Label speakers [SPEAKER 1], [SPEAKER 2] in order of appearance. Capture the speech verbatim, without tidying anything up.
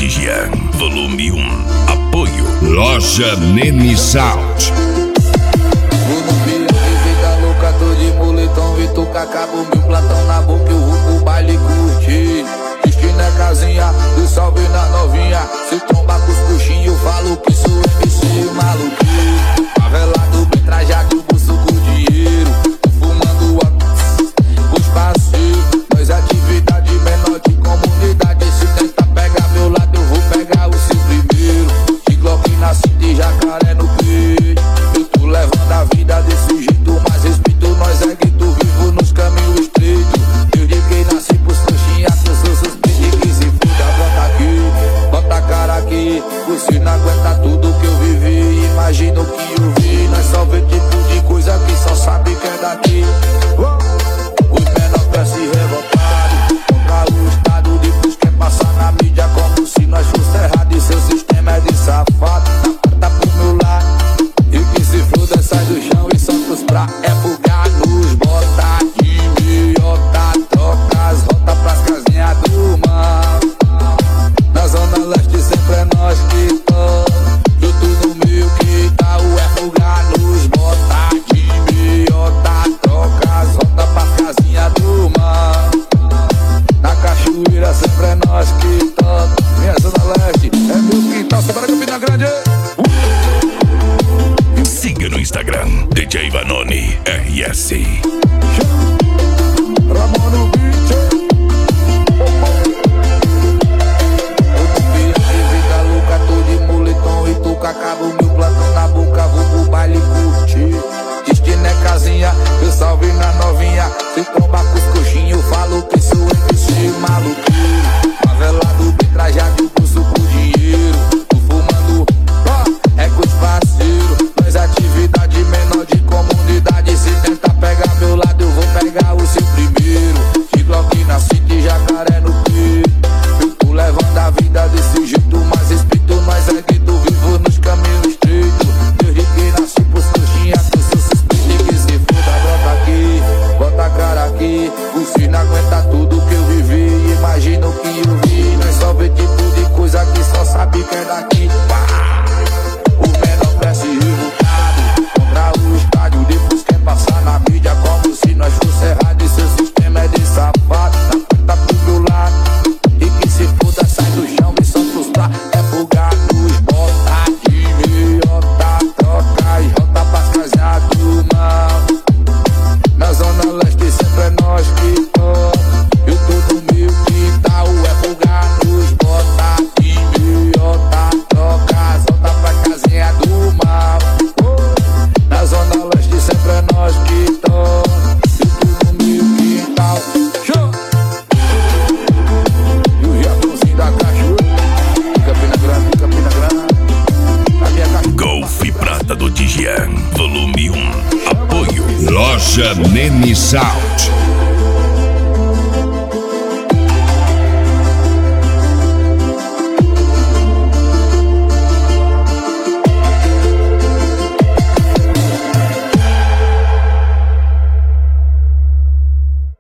[SPEAKER 1] de Jean, volume um. Apoio
[SPEAKER 2] Loja Nene Sound.
[SPEAKER 3] Vou no piranha e vida louca, tô de moletom e tô com acabo meu platão na boca, eu vou pro baile curtir. Destino é casinha, do salve na novinha. Se tromba com os coxinhos, eu falo que sou M C maluquinho. Favelado, bem trajado, bolso com dinheiro. Tô fumando a com os parceiros. Nós atividade menor de comunidade. Se tentar pegar meu lado, eu vou pegar o seu primeiro. De Glock na cinta e jacaré no peito. Eu tô levando a vida desse jeito, mas respeito nós é grito vivo nos caminhos estreitos. Desde que nasci pros trouxinhas, eu sou suspeito que se fuda, bota aqui, bota a cara aqui. Você não aguenta tudo que eu vivi, imagina o que eu vi. Nós só vê tipo de coisa que só sabe que é daqui. Os menores pra se revoltar contra o Estado, depois quer passar na mídia como se nós fosse errado. E seu sistema é de safado, tá pro meu lado. E que se foda, sai do chão e solta os pra é bugar nos bota de meiota, troca as rotas pras casinhas do mal. Na zona leste sempre é nós que toca. Junto no meio que tá o é bugar nos bota de meiota, troca as rotas pras casinhas do mal. Na cachoeira sempre é nós que toca. Minha zona leste é meu quintal, você para Campina Grande.
[SPEAKER 1] Siga no Instagram, D J Vanoni R S.
[SPEAKER 3] Ramon no beat. Eu tô piranha e vida louca, tô de moletom e tô com acabo meu platão na boca, vou pro baile curtir. Destino é casinha, eu salve na novinha. Se tromba com os coxinhos, eu falo que sou M C maluquinho. Favelado, bem trajado, bolso com dinheiro. Tô fumando, ó, é com os parceiros. Nós atividade menor de comunidade. Se tentar pegar meu lado, eu vou pegar o seu primeiro. De Glock na cinta e jacaré no peito. Eu tô levando a vida desse jeito, mas respeito nós é grito vivo nos caminhos estreitos. Desde que nasci pros trouxinhas, eu sou suspeito que se foda, brota aqui, bota a cara aqui. Você não aguenta tudo que eu vivi, imagina o que eu vi. Nós só vê tipo de coisa que só sabe que é daqui. Pá! O menor parece revoltado contra o estádio, depois quer passar na mídia como se nós fosse errado. E seu sistema é de safado, tá pro meu lado. E que se foda, sai do chão e solta os pra é bugar nos bota de meiota, troca e rota pras casinhas do mal. Na zona leste sempre é nós que toca. Eu tô no meio que tal, é bugar nos bota de meiota, troca as rotas pras casinhas do mal. Na zona leste sempre é nós que toca. Eu tô no meio que tal. Show! E o Japãozinho da cachoeira, Campina Grande, Campina Grande. A minha cachoeira.
[SPEAKER 1] Golfe Prata do Jean, volume um. Apoio
[SPEAKER 2] Loja Nene Sound.